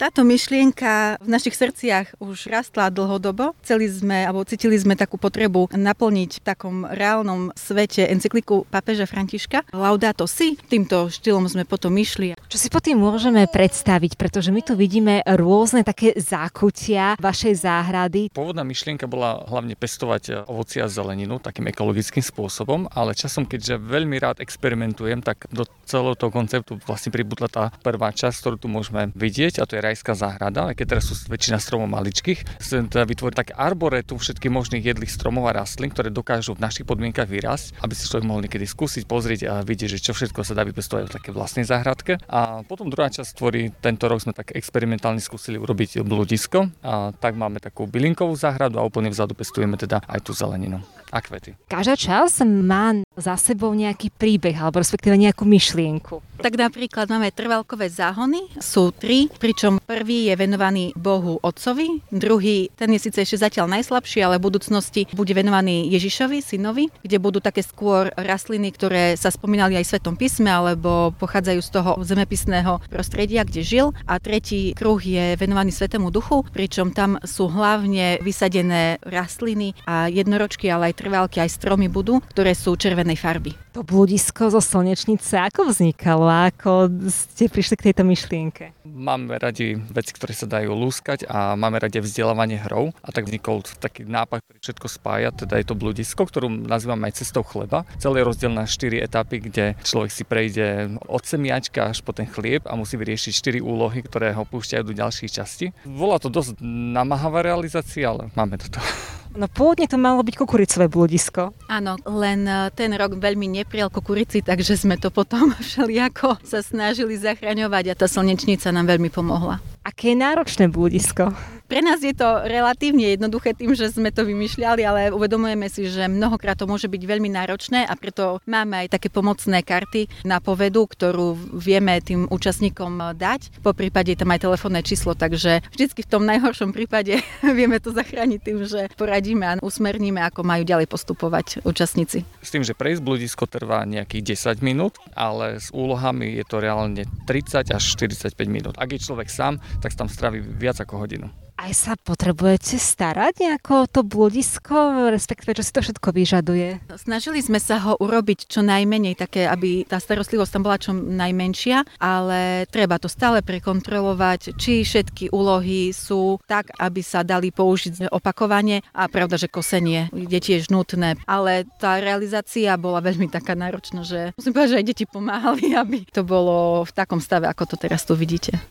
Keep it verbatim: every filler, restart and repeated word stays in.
Táto myšlienka v našich srdciach už rastla dlhodobo. Chceli sme, alebo cítili sme takú potrebu naplniť v takom reálnom svete encykliku pápeža Františka Laudato si. Týmto štýlom sme potom išli. Čo si po tým môžeme predstaviť, pretože my tu vidíme rôzne také zákutia vašej záhrady. Pôvodná myšlienka bola hlavne pestovať ovocie a zeleninu takým ekologickým spôsobom, ale časom, keďže veľmi rád experimentujem, tak do celého toho konceptu vlastne pribudla tá prvá časť, ktorú tu môžeme vidieť, a to je rajská záhrada, aj keď teraz sú väčšina stromov maličkých. Chcem teda vytvoriť také arboretum všetkých možných jedlých stromov a rastlín, ktoré dokážu v našich podmienkach vyrásť, aby si človek mohol niekedy skúsiť, pozrieť a vidieť, že čo všetko sa dá vypestovať v takej vlastnej záhradke. A potom druhá časť tvorí, tento rok sme tak experimentálne skúsili urobiť bludisko, a tak máme takú bylinkovú záhradu a úplne vzadu pestujeme teda aj tú zeleninu a kvety. Každá časť má za sebou nejaký príbeh alebo respektíve nejakú myšlienku. Tak napríklad máme trvalkové záhony, sú tri, pričom prvý je venovaný Bohu Otcovi, druhý, ten je síce ešte zatiaľ najslabší, ale v budúcnosti bude venovaný Ježišovi, synovi, kde budú také skôr rastliny, ktoré sa spomínali aj v Svetom písme, alebo pochádzajú z toho zemepisného prostredia, kde žil. A tretí kruh je venovaný Svetému Duchu, pričom tam sú hlavne vysadené rastliny a jednoročky, ale aj trvalky, aj stromy budú, ktoré sú červenej farby. To bludisko zo Slnečnice, ako vznikalo a ako ste prišli k tejto myšlienke? Máme radi veci, ktoré sa dajú lúskať, a máme radi vzdelávanie hrou, a tak vznikol taký nápad, ktorý všetko spája, teda je to bludisko, ktorú nazývame aj cestou chleba. Celé je rozdelené na štyri etapy, kde človek si prejde od semiačka až po ten chlieb a musí vyriešiť štyri úlohy, ktoré ho púšťajú do ďalších častí. Volá to dosť namáhavá realizácia, ale máme toto. No pôvodne to malo byť kukuricové bludisko. Áno, len ten rok veľmi neprijal kukurici, takže sme to potom všelijako sa snažili zachraňovať a tá slnečnica nám veľmi pomohla. Aké je náročné bludisko? Pre nás je to relatívne jednoduché tým, že sme to vymýšľali, ale uvedomujeme si, že mnohokrát to môže byť veľmi náročné a preto máme aj také pomocné karty na povedu, ktorú vieme tým účastníkom dať. Po prípade tam aj telefónne číslo, takže vždycky v tom najhoršom prípade vieme to zachrániť tým, že poradíme a usmerníme, ako majú ďalej postupovať účastníci. S tým, že prejsť bludisko trvá nejakých desať minút, ale s úlohami je to reálne tridsať až štyridsaťpäť minút. Ak je človek sám, tak tam strávi viac ako hodinu. Aj sa potrebujete starať nejako o to bludisko, respektíve čo si to všetko vyžaduje? Snažili sme sa ho urobiť čo najmenej, také, aby tá starostlivosť tam bola čo najmenšia, ale treba to stále prekontrolovať, či všetky úlohy sú tak, aby sa dali použiť opakovane, a pravda, že kosenie je tiež nutné, ale tá realizácia bola veľmi taká náročná, že musím povedať, že aj deti pomáhali, aby to bolo v takom stave, ako to teraz tu vidíte.